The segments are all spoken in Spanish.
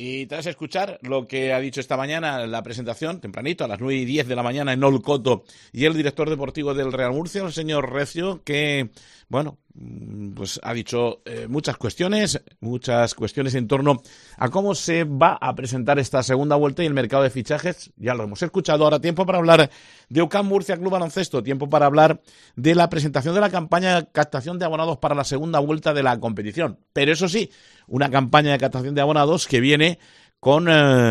Y tras escuchar lo que ha dicho esta mañana la presentación, tempranito, a las 9:10 de la mañana en Olcoto, y el director deportivo del Real Murcia, el señor Recio, que, bueno, pues ha dicho muchas cuestiones en torno a cómo se va a presentar esta segunda vuelta y el mercado de fichajes. Ya lo hemos escuchado. Ahora tiempo para hablar de UCAM Murcia Club Baloncesto, tiempo para hablar de la presentación de la campaña de captación de abonados para la segunda vuelta de la competición. Pero eso sí, una campaña de captación de abonados que viene con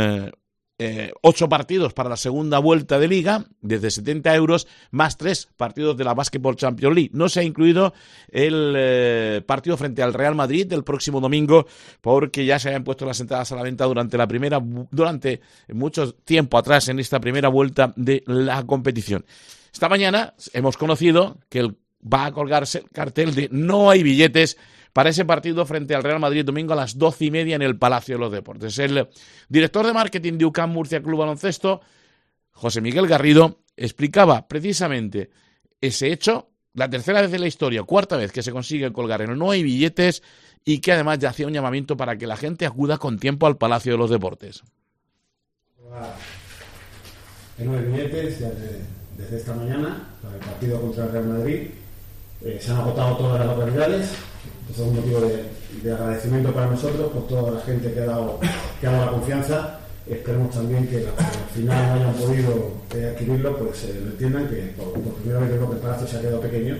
8 partidos para la segunda vuelta de Liga, desde 70 euros, más 3 partidos de la Basketball Champions League. No se ha incluido el partido frente al Real Madrid del próximo domingo, porque ya se habían puesto las entradas a la venta durante mucho tiempo atrás en esta primera vuelta de la competición. Esta mañana hemos conocido que va a colgarse el cartel de no hay billetes para ese partido frente al Real Madrid domingo a las 12:30 en el Palacio de los Deportes. El director de marketing de UCAM Murcia Club Baloncesto, José Miguel Garrido, explicaba precisamente ese hecho, la tercera vez de la historia, cuarta vez que se consigue colgar en no hay billetes, y que además ya hacía un llamamiento para que la gente acuda con tiempo al Palacio de los Deportes. No hay billetes desde esta mañana para el partido contra el Real Madrid. Se han agotado todas las localidades. Es un motivo de agradecimiento para nosotros por toda la gente que ha dado la confianza. Esperemos también que al final no hayan podido adquirirlo, pues lo entiendan, que por primera vez creo que el Palacio se ha quedado pequeño,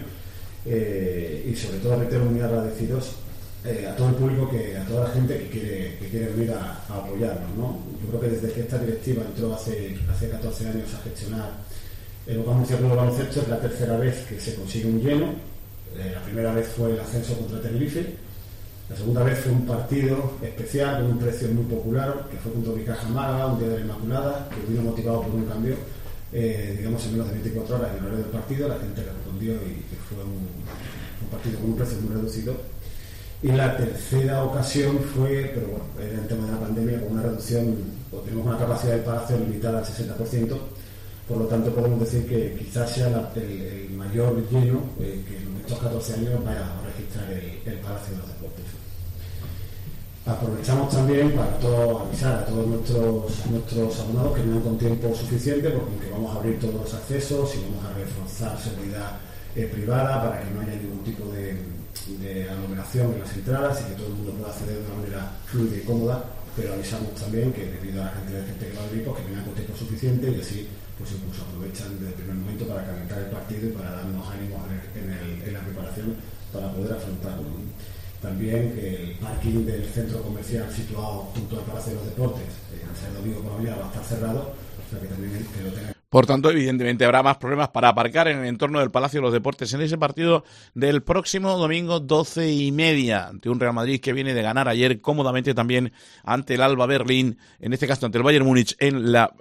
y sobre todo reitero muy agradecidos a todo el público, a toda la gente que quiere venir a apoyarnos, ¿no? Yo creo que desde que esta directiva entró hace 14 años a gestionar el UCAM Murcia Club Baloncesto, es la tercera vez que se consigue un lleno. La primera vez fue el ascenso contra Tenerife, la segunda vez fue un partido especial con un precio muy popular, que fue contra Unicaja Málaga, un día de la Inmaculada, que vino motivado por un cambio, digamos, en menos de 24 horas en el horario del partido. La gente respondió y que fue un partido con un precio muy reducido. Y la tercera ocasión fue, pero bueno, era el tema de la pandemia, con una reducción, tenemos una capacidad del Palacio limitada al 60%, por lo tanto podemos decir que quizás sea el mayor lleno que en estos 14 años vaya a registrar el Palacio de los Deportes. Aprovechamos también para avisar a todos nuestros abonados que vengan con tiempo suficiente, porque aunque vamos a abrir todos los accesos y vamos a reforzar seguridad privada para que no haya ningún tipo de aglomeración en las entradas y que todo el mundo pueda acceder de una manera fluida y cómoda, pero avisamos también que debido a la cantidad de gente que va a venir, pues que vengan con tiempo suficiente, y así pues incluso aprovechan desde el primer momento para calentar el partido y para darnos ánimos en la preparación para poder afrontarlo. También que el parking del centro comercial situado junto al Palacio de los Deportes, al ser domingo por la mañana, va a estar cerrado, o sea que también que lo tengan. Por tanto, evidentemente habrá más problemas para aparcar en el entorno del Palacio de los Deportes en ese partido del próximo domingo 12:30 ante un Real Madrid que viene de ganar ayer cómodamente también ante el Alba Berlín, en este caso ante el Bayern Múnich en la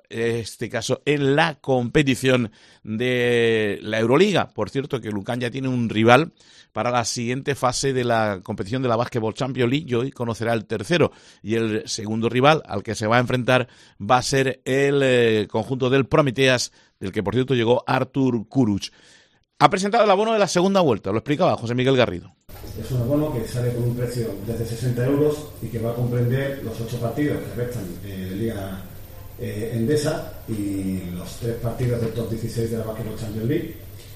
competición de la Euroliga. Por cierto, que el UCAM ya tiene un rival para la siguiente fase de la competición de la Basketball Champions League, y hoy conocerá el tercero, y el segundo rival al que se va a enfrentar va a ser el conjunto del Prometeas, del que por cierto llegó Artur Kuruc. Ha presentado el abono de la segunda vuelta, lo explicaba José Miguel Garrido. Es un abono que sale con un precio desde 60 euros y que va a comprender los 8 partidos que restan de Liga Endesa y los 3 partidos del top 16 de la Basketball Champions League.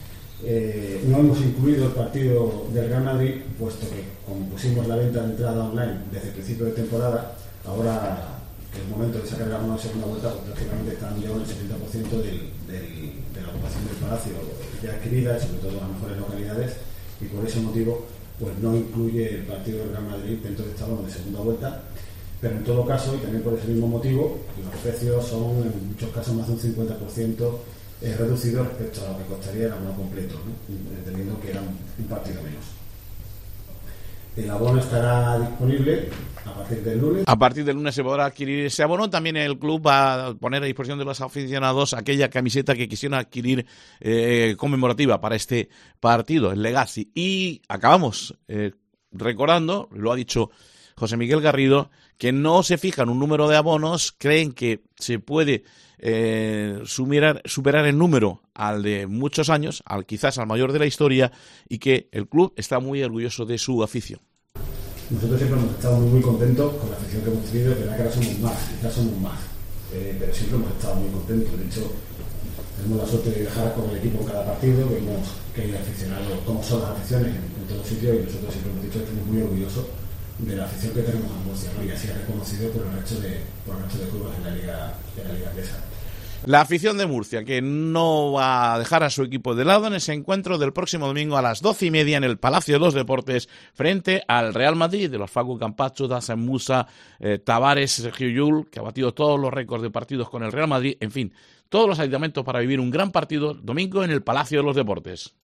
No hemos incluido el partido del Real Madrid, puesto que como pusimos la venta de entrada online desde el principio de temporada, ahora que es el momento de sacar la segunda vuelta, pues prácticamente están ya en el 70% de la ocupación del Palacio ya adquirida, sobre todo en las mejores localidades, y por ese motivo pues no incluye el partido del Real Madrid dentro de esta bono de segunda vuelta. Pero en todo caso, y también por ese mismo motivo, los precios son en muchos casos más de un 50% reducido respecto a lo que costaría el abono completo, ¿no? Entendiendo que era un partido menos. El abono estará disponible a partir del lunes. A partir del lunes se podrá adquirir ese abono. También el club va a poner a disposición de los aficionados aquella camiseta que quisieran adquirir conmemorativa para este partido, el Legacy. Y acabamos recordando, lo ha dicho José Miguel Garrido, que no se fijan un número de abonos, creen que se puede superar en número al de muchos años, quizás al mayor de la historia, y que el club está muy orgulloso de su afición. nosotros siempre hemos estado muy contentos con la afición que hemos tenido. Es verdad que ahora somos más, quizás somos más, pero siempre hemos estado muy contentos. De hecho, tenemos la suerte de viajar con el equipo en cada partido, vemos que hay aficionados, como son las aficiones en todos sitios, y nosotros siempre hemos dicho que estamos muy orgullosos de la afición que tenemos en Murcia, ¿no? Y así es reconocido por el resto de clubes en la liga inglesa. La afición de Murcia, que no va a dejar a su equipo de lado en ese encuentro del próximo domingo a las 12:30 en el Palacio de los Deportes frente al Real Madrid de los Facu Campazzo, Dasen Musa, Tavares, Sergio Llull, que ha batido todos los récords de partidos con el Real Madrid. En fin, todos los aditamentos para vivir un gran partido domingo en el Palacio de los Deportes.